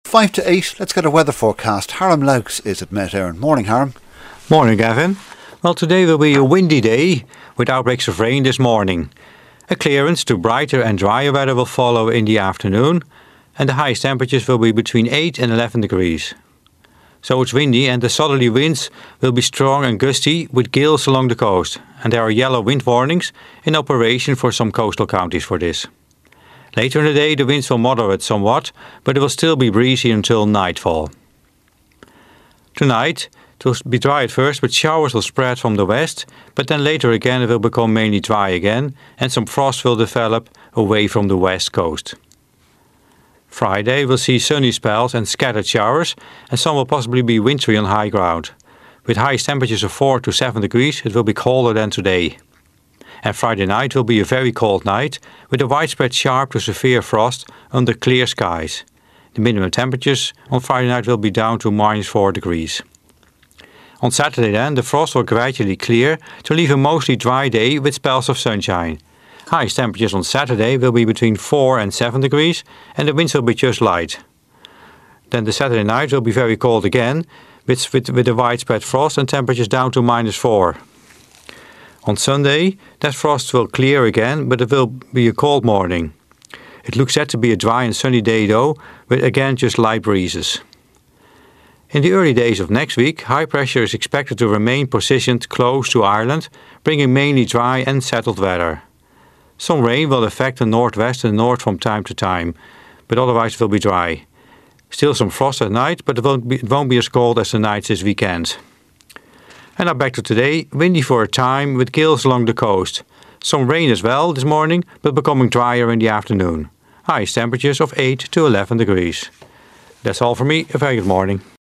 5 to 8, let's get a weather forecast. Harram Loucks is at Met Éireann. Morning, Harram. Morning, Gavin. Well, today will be a windy day with outbreaks of rain this morning. A clearance to brighter and drier weather will follow in the afternoon, and the highest temperatures will be between 8 and 11 degrees. So it's windy and the southerly winds will be strong and gusty with gales along the coast, and there are yellow wind warnings in operation for some coastal counties for this. Later in the day the winds will moderate somewhat, but it will still be breezy until nightfall. Tonight it will be dry at first, but showers will spread from the west, but then later again it will become mainly dry again, and some frost will develop away from the west coast. Friday will see sunny spells and scattered showers, and some will possibly be wintry on high ground. With highest temperatures of 4 to 7 degrees, it will be colder than today. And Friday night will be a very cold night, with a widespread sharp to severe frost under clear skies. The minimum temperatures on Friday night will be down to -4 degrees. On Saturday then, the frost will gradually clear to leave a mostly dry day with spells of sunshine. Highest temperatures on Saturday will be between 4 and 7 degrees, and the winds will be just light. Then the Saturday night will be very cold again, with a widespread frost and temperatures down to -4. On Sunday, that frost will clear again, but it will be a cold morning. It looks set to be a dry and sunny day though, with again just light breezes. In the early days of next week, high pressure is expected to remain positioned close to Ireland, bringing mainly dry and settled weather. Some rain will affect the northwest and north from time to time, but otherwise it will be dry. Still some frost at night, but it won't be as cold as the nights this weekend. And now back to today, windy for a time with gales along the coast. Some rain as well this morning, but becoming drier in the afternoon. Highest temperatures of 8 to 11 degrees. That's all for me. A very good morning.